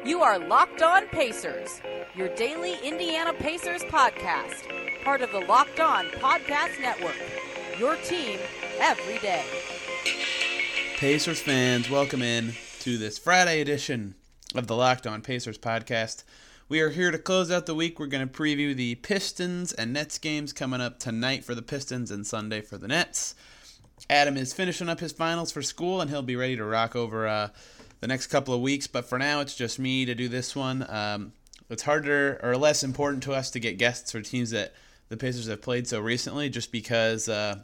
You are Locked On Pacers, your daily Indiana Pacers podcast, part of the Locked On Podcast Network, your team every day. Pacers fans, welcome in to this Friday edition of the Locked On Pacers podcast. We are here to close out the week. We're going to preview the Pistons and Nets games coming up tonight for the Pistons and Sunday for the Nets. Adam is finishing up his finals for school, and he'll be ready to rock over the next couple of weeks. But for now, it's just me to do this one. It's harder or less important to us to get guests for teams that the Pacers have played so recently, just because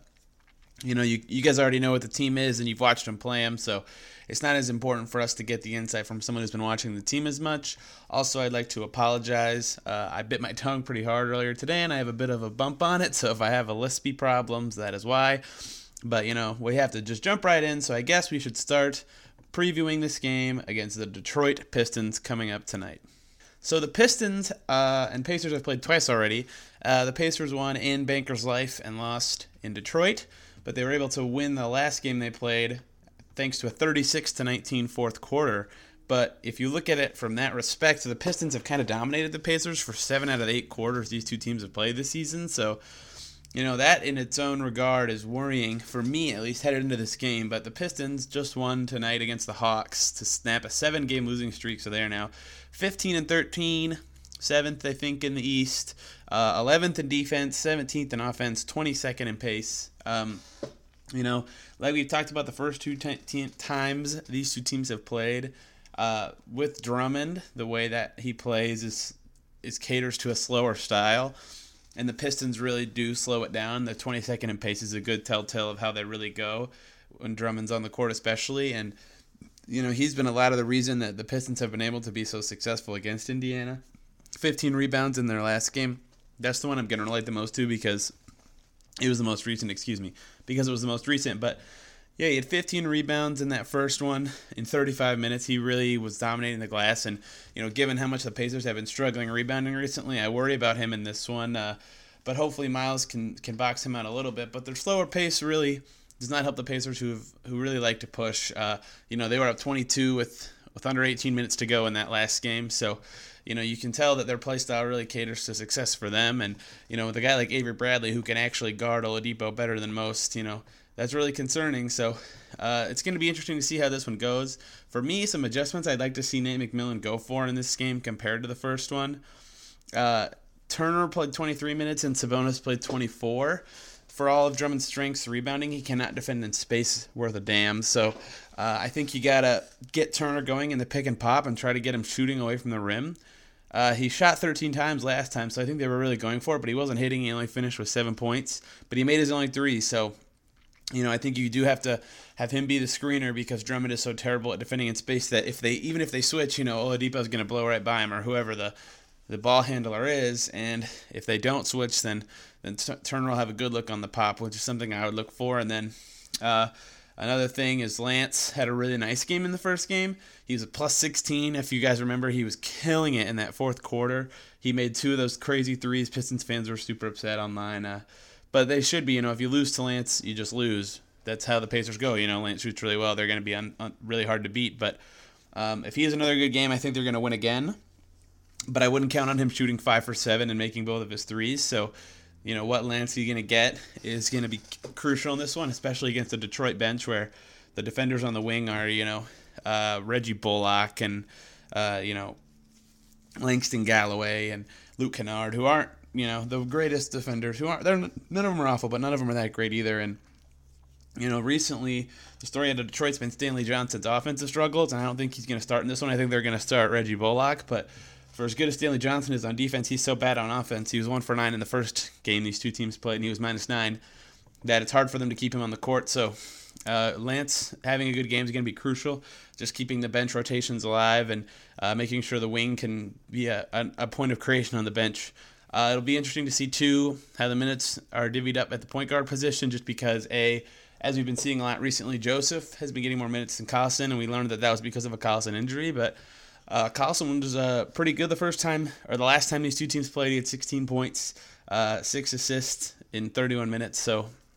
you guys already know what the team is and you've watched them play them. So it's not as important for us to get the insight from someone who's been watching the team as much. Also, I'd like to apologize. I bit my tongue pretty hard earlier today, and I have a bit of a bump on it. So if I have a lispy problems, that is why. But, we have to just jump right in. So I guess we should start previewing this game against the Detroit Pistons coming up tonight. So the Pistons and Pacers have played twice already. The Pacers won in Bankers Life and lost in Detroit, but they were able to win the last game they played thanks to a 36-19 fourth quarter. But if you look at it from that respect, the Pistons have kind of dominated the Pacers for 7 out of the 8 quarters these two teams have played this season. So that in its own regard is worrying for me, at least headed into this game. But the Pistons just won tonight against the Hawks to snap a 7-game losing streak. So they are now 15-13, 7th, I think, in the East, 11th in defense, 17th in offense, 22nd in pace. Like we've talked about the first two times these two teams have played, with Drummond, the way that he plays is caters to a slower style. And the Pistons really do slow it down. The 22nd in pace is a good telltale of how they really go when Drummond's on the court especially. And, he's been a lot of the reason that the Pistons have been able to be so successful against Indiana. 15 rebounds in their last game. That's the one I'm going to relate the most to because it was the most recent, But, yeah, he had 15 rebounds in that first one in 35 minutes. He really was dominating the glass. And, given how much the Pacers have been struggling rebounding recently, I worry about him in this one. But hopefully Miles can box him out a little bit. But their slower pace really does not help the Pacers who really like to push. They were up 22 with under 18 minutes to go in that last game. So, you can tell that their play style really caters to success for them. And, with a guy like Avery Bradley who can actually guard Oladipo better than most, that's really concerning. So it's going to be interesting to see how this one goes. For me, some adjustments I'd like to see Nate McMillan go for in this game compared to the first one. Turner played 23 minutes and Sabonis played 24. For all of Drummond's strengths rebounding, he cannot defend in space worth a damn. So I think you got to get Turner going in the pick and pop and try to get him shooting away from the rim. He shot 13 times last time, so I think they were really going for it, but he wasn't hitting. He only finished with 7 points, but he made his only 3, so I think you do have to have him be the screener because Drummond is so terrible at defending in space that even if they switch, Oladipo is going to blow right by him or whoever the ball handler is. And if they don't switch, then Turner will have a good look on the pop, which is something I would look for. And then another thing is Lance had a really nice game in the first game. He was a plus 16. If you guys remember, he was killing it in that fourth quarter. He made 2 of those crazy threes. Pistons fans were super upset online. But they should be, if you lose to Lance, you just lose. That's how the Pacers go. Lance shoots really well. They're going to be really hard to beat. But if he has another good game, I think they're going to win again. But I wouldn't count on him shooting 5 for 7 and making both of his threes. So, what Lance he's going to get is going to be crucial in this one, especially against the Detroit bench where the defenders on the wing are, Reggie Bullock and, Langston Galloway and Luke Kennard, who aren't, the greatest defenders none of them are awful, but none of them are that great either. And, recently the story out of Detroit's been Stanley Johnson's offensive struggles, and I don't think he's going to start in this one. I think they're going to start Reggie Bullock, but for as good as Stanley Johnson is on defense, he's so bad on offense. He was 1 for 9 in the first game these two teams played, and he was -9, that it's hard for them to keep him on the court. So Lance having a good game is going to be crucial, just keeping the bench rotations alive and making sure the wing can be a point of creation on the bench. It'll be interesting to see, too, how the minutes are divvied up at the point guard position, just because, as we've been seeing a lot recently, Joseph has been getting more minutes than Collison, and we learned that was because of a Collison injury. But Collison was pretty good the last time these two teams played. He had 16 points, 6 assists in 31 minutes. So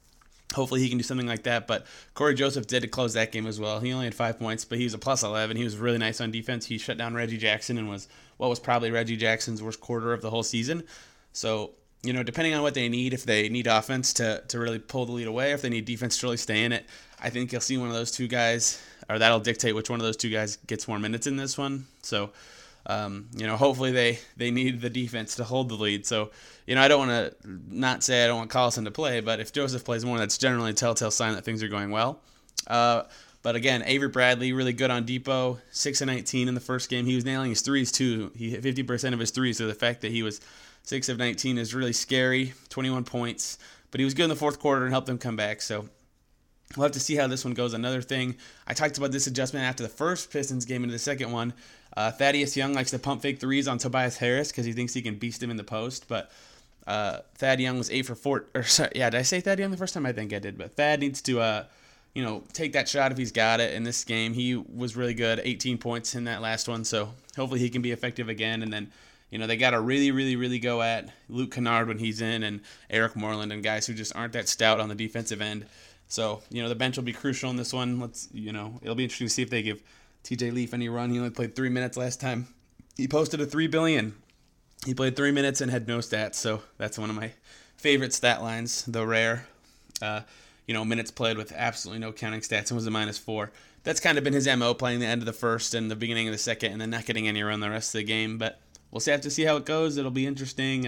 Hopefully he can do something like that. But Corey Joseph did close that game as well. He only had 5 points, but he was a plus 11. He was really nice on defense. He shut down Reggie Jackson and was what was probably Reggie Jackson's worst quarter of the whole season. So, depending on what they need, if they need offense to really pull the lead away, if they need defense to really stay in it, I think you'll see one of those two guys, or that'll dictate which one of those two guys gets more minutes in this one. So, hopefully they need the defense to hold the lead. So, I don't want to not say I don't want Collison to play, but if Joseph plays more, that's generally a telltale sign that things are going well. But again, Avery Bradley, really good on Depot, 6 of 19 in the first game. He was nailing his threes too. He hit 50% of his threes, so the fact that he was 6 of 19 is really scary, 21 points. But he was good in the fourth quarter and helped them come back, so we'll have to see how this one goes. Another thing, I talked about this adjustment after the first Pistons game into the second one. Thaddeus Young likes to pump fake threes on Tobias Harris because he thinks he can beast him in the post. But Thad Young was 8 for 4. Did I say Thad Young the first time? I think I did. But Thad needs to, take that shot if he's got it in this game. He was really good, 18 points in that last one. So hopefully he can be effective again. And then, they got to really, really, really go at Luke Kennard when he's in and Eric Moreland and guys who just aren't that stout on the defensive end. So, the bench will be crucial in this one. It'll be interesting to see if they give TJ Leaf any run. He only played 3 minutes last time. He posted a $3 billion. He played 3 minutes and had no stats, so that's one of my favorite stat lines, though rare. Minutes played with absolutely no counting stats and was a -4. That's kind of been his MO, playing the end of the first and the beginning of the second and then not getting any run the rest of the game. But we'll have to see how it goes. It'll be interesting.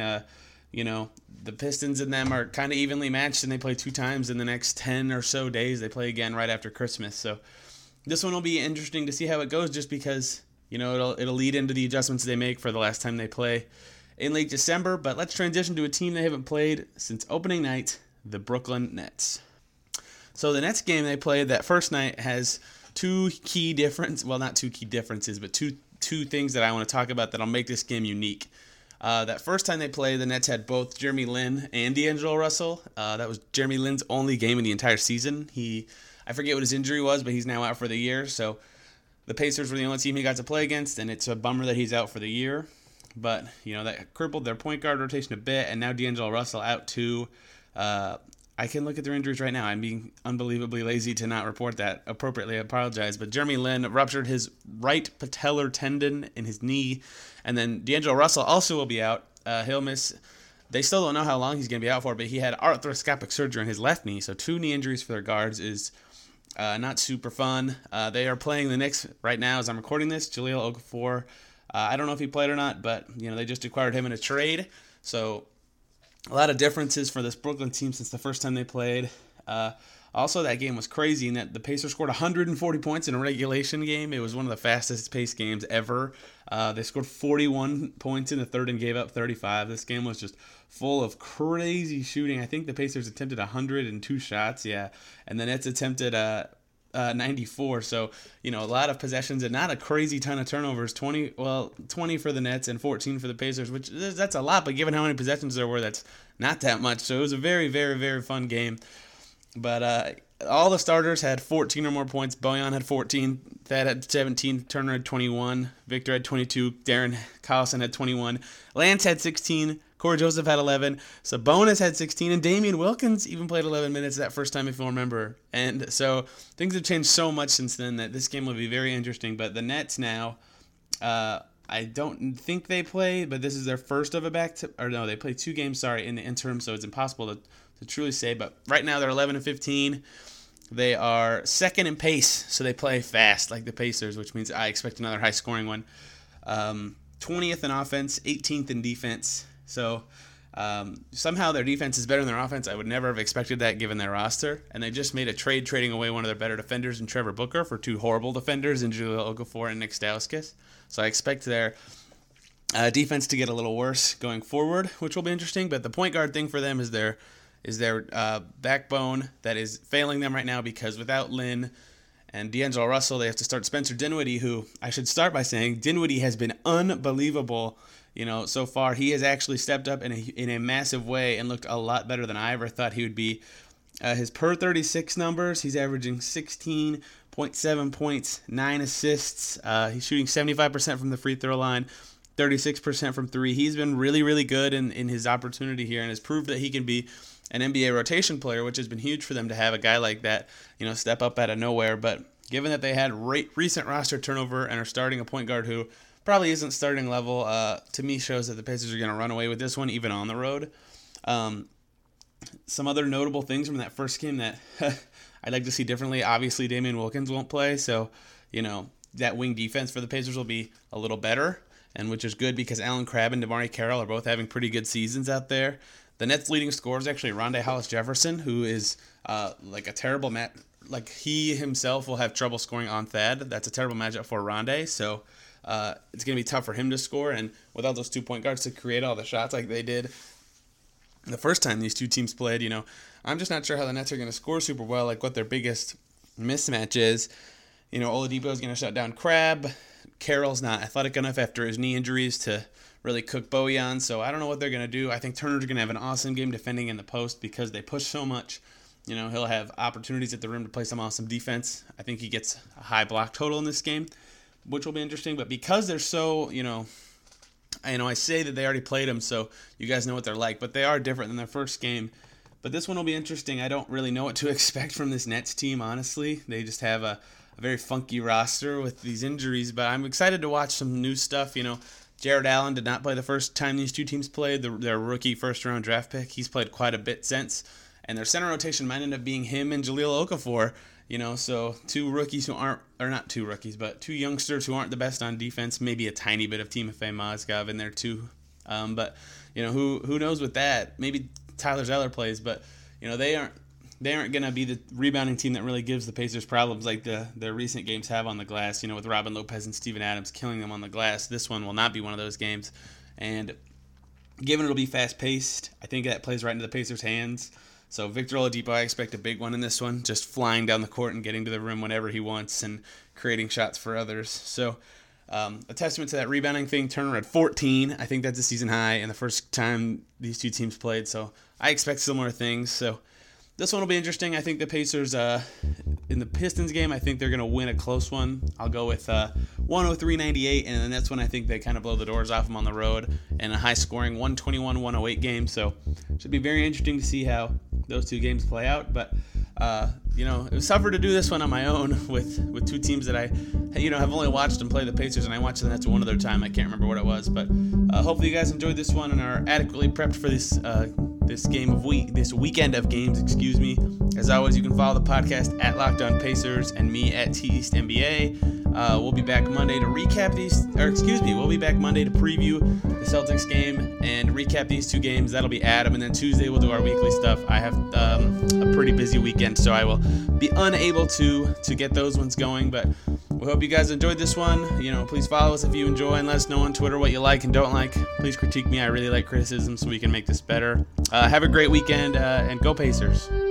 The Pistons and them are kind of evenly matched, and they play 2 times in the next 10 or so days. They play again right after Christmas. So this one will be interesting to see how it goes just because, it'll lead into the adjustments they make for the last time they play in late December. But let's transition to a team they haven't played since opening night, the Brooklyn Nets. So the Nets game they played that first night has two key differences. Well, not two key differences, but two things that I want to talk about that'll make this game unique. That first time they played, the Nets had both Jeremy Lin and D'Angelo Russell. That was Jeremy Lin's only game in the entire season. I forget what his injury was, but he's now out for the year. So the Pacers were the only team he got to play against, and it's a bummer that he's out for the year. But, that crippled their point guard rotation a bit, and now D'Angelo Russell out too. I can look at their injuries right now. I'm being unbelievably lazy to not report that appropriately. I apologize. But Jeremy Lin ruptured his right patellar tendon in his knee. And then D'Angelo Russell also will be out. He'll miss. They still don't know how long he's going to be out for, but he had arthroscopic surgery on his left knee. So 2 knee injuries for their guards is not super fun. They are playing the Knicks right now as I'm recording this. Jahlil Okafor. I don't know if he played or not, but they just acquired him in a trade. So a lot of differences for this Brooklyn team since the first time they played. Also, that game was crazy in that the Pacers scored 140 points in a regulation game. It was one of the fastest paced games ever. They scored 41 points in the third and gave up 35. This game was just full of crazy shooting. I think the Pacers attempted 102 shots, and the Nets attempted 94. So, a lot of possessions and not a crazy ton of turnovers. 20 for the Nets and 14 for the Pacers, which that's a lot, but given how many possessions there were, that's not that much. So it was a very, very, very fun game. But all the starters had 14 or more points. Bojan had 14, Thad had 17, Turner had 21, Victor had 22, Darren Collison had 21, Lance had 16, Corey Joseph had 11, Sabonis had 16, and Damian Wilkins even played 11 minutes that first time, if you'll remember. And so things have changed so much since then that this game will be very interesting. But the Nets now, I don't think they play, but this is their first of a they played 2 games, in the interim, so it's impossible to truly say. But right now they're 11-15. They are second in pace, so they play fast like the Pacers, which means I expect another high-scoring one. 20th in offense, 18th in defense. So somehow their defense is better than their offense. I would never have expected that given their roster. And they just made a trade trading away one of their better defenders in Trevor Booker for 2 horrible defenders in Jahlil Okafor and Nick Stauskas. So I expect their defense to get a little worse going forward, which will be interesting. But the point guard thing for them is their backbone that is failing them right now, because without Lin and D'Angelo Russell, they have to start Spencer Dinwiddie, who I should start by saying Dinwiddie has been unbelievable. So far he has actually stepped up in a massive way and looked a lot better than I ever thought he would be. His per 36 numbers, he's averaging 16.7 points, 9 assists. He's shooting 75% from the free throw line, 36% from 3. He's been really, really good in his opportunity here and has proved that he can be an NBA rotation player, which has been huge for them to have a guy like that, step up out of nowhere. But given that they had recent roster turnover and are starting a point guard who probably isn't starting level, to me shows that the Pacers are going to run away with this one, even on the road. Some other notable things from that first game that I'd like to see differently. Obviously, Damian Wilkins won't play, so, that wing defense for the Pacers will be a little better, and which is good because Allen Crabbe and DeMarre Carroll are both having pretty good seasons out there. The Nets' leading scorer is actually Rondae Hollis-Jefferson, who is like a terrible match. Like, he himself will have trouble scoring on Thad. That's a terrible matchup for Rondae, so it's going to be tough for him to score, and without those 2-point guards to create all the shots like they did the first time these two teams played, I'm just not sure how the Nets are going to score super well, like what their biggest mismatch is. Oladipo is going to shut down Crabbe. Carroll's not athletic enough after his knee injuries to really cook Bojan, so I don't know what they're going to do. I think Turner's going to have an awesome game defending in the post because they push so much. He'll have opportunities at the rim to play some awesome defense. I think he gets a high block total in this game, which will be interesting. But because they're so, I say that they already played them, so you guys know what they're like, but they are different than their first game. But this one will be interesting. I don't really know what to expect from this Nets team, honestly. They just have a very funky roster with these injuries, but I'm excited to watch some new stuff. Jared Allen did not play the first time these two teams played, their rookie first-round draft pick. He's played quite a bit since, and their center rotation might end up being him and Jahlil Okafor. So two rookies who aren't, or not two rookies, but two youngsters who aren't the best on defense, maybe a tiny bit of Timofey Mozgov in there too. But, who knows with that? Maybe Tyler Zeller plays, but, they aren't going to be the rebounding team that really gives the Pacers problems like the recent games have on the glass, with Robin Lopez and Steven Adams killing them on the glass. This one will not be one of those games. And given it'll be fast-paced, I think that plays right into the Pacers' hands. So Victor Oladipo, I expect a big one in this one, just flying down the court and getting to the rim whenever he wants and creating shots for others. So a testament to that rebounding thing. Turner at 14. I think that's a season high and the first time these two teams played. So I expect similar things. So this one will be interesting. I think the Pacers, in the Pistons game, I think they're going to win a close one. I'll go with 103-98, and the Nets one, I think they kind of blow the doors off them on the road in a high-scoring 121-108 game. So it should be very interesting to see how those two games play out. But, it was tougher to do this one on my own with two teams that I, have only watched them play the Pacers, and I watched the Nets one other time. I can't remember what it was. But hopefully you guys enjoyed this one and are adequately prepped for this this weekend of games, As always, you can follow the podcast at Locked On Pacers and me at T East NBA. We'll be back Monday to recap we'll be back Monday to preview the Celtics game and recap these two games. That'll be Adam, and then Tuesday we'll do our weekly stuff. I have a pretty busy weekend, so I will be unable to get those ones going, but we hope you guys enjoyed this one. Please follow us if you enjoy and let us know on Twitter what you like and don't like. Please critique me. I really like criticism so we can make this better. Have a great weekend, and go Pacers.